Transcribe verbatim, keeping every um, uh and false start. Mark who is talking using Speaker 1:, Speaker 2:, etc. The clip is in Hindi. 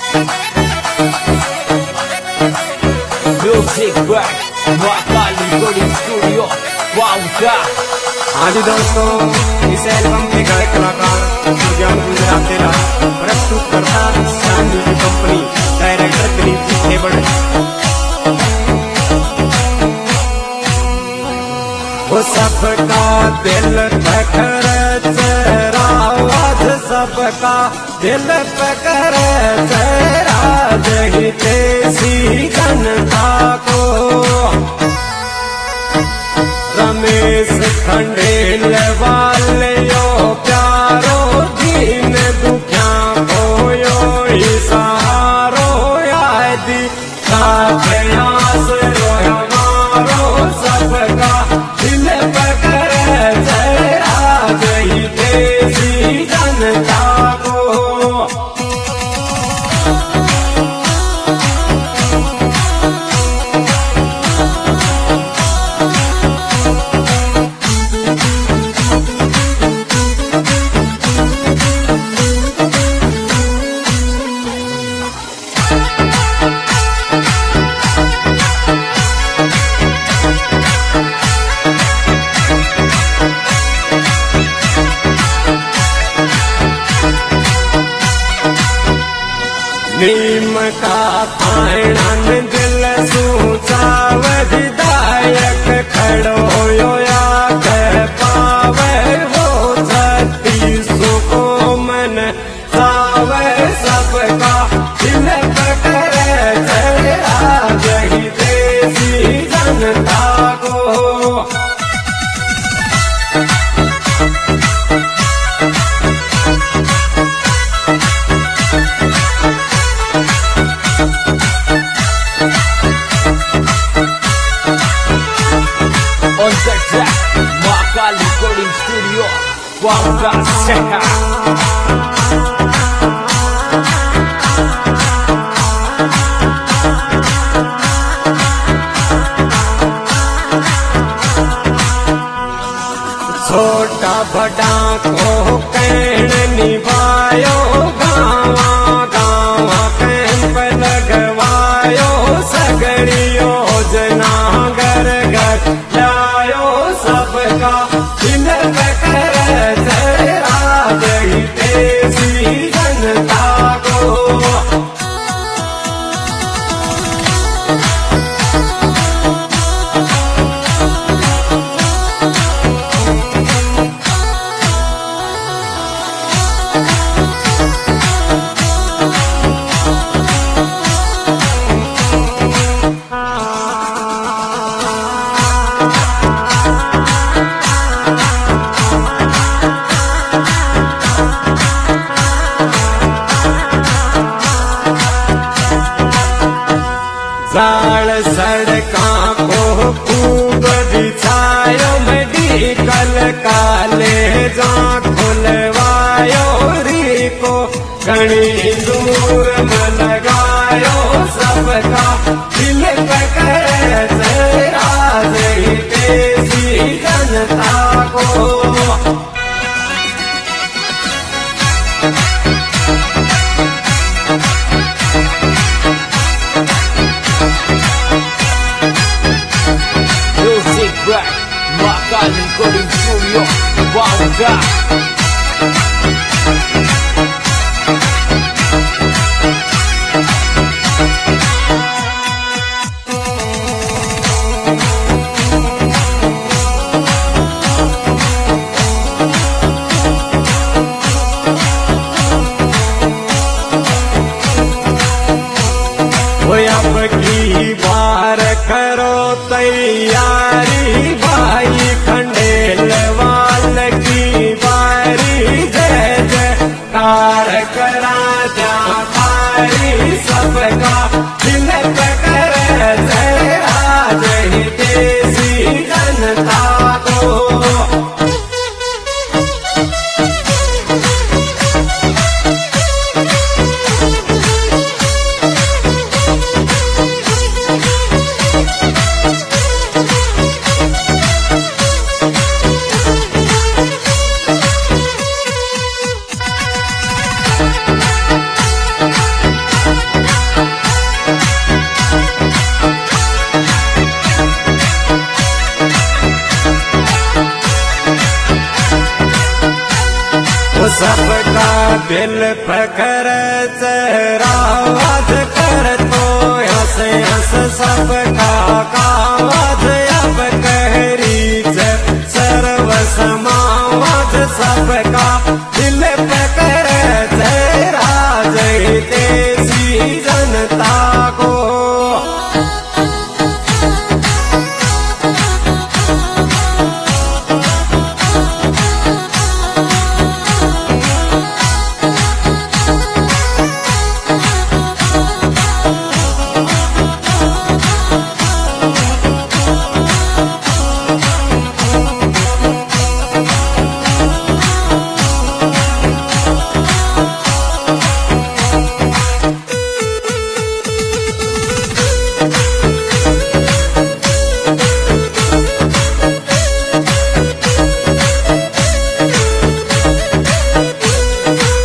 Speaker 1: Music back, Mahakal recording studio Vauka.
Speaker 2: हाँ जी दोस्तों, इस एल्बम के गायक कलाकार ज्ञान गुजरात तेरा प्रस्तुत करता Shaan music company, director Dilip ji Khebad. वो सबका दिल पकड़ तेरा, आज सबका दिल पकड़ तेरा, जही तेसी जनता को रमेश खंडेल वाले यो प्यारो दीन दुखिया को यो इशारो यादी प्रयास रो हमारो सबका दिल पकड़ तेरा, जही देसी जनता को। नीम का थायणान दिल सूचा विधायक खड़ो यो या कह पावे, वो छत्तीसों को मन सावे सबका दिल पकड़े तेरा, जही देसी जनता को।
Speaker 1: On the track, Mahakal recording studio Vauka सेहा।
Speaker 2: छोटा बड़ा को कैन निभायो, गावा गावा कैंप लगवायो, सगड़ी योजना घर घर लायो, सबका दिल पकड़ तेरा, जही देसी जनता को। जाल सड़का को खूब बिछायो, मेडिकल कॉलेज खुलवायो, री को घनी दूर में लगायो, सबका दिल पकड़े तेरा, जही देसी जनता को।
Speaker 1: Music back, Mahakal recording studio Vauka.
Speaker 2: अब की बार करो तैयारी, भाई खंडेल वाल की बारी, जय जय कार करा जा तारी, सबका दिल पकड़े तेरा, जही देसी जनता को। दिल फकर राज करतो हंस हंस सबका कावज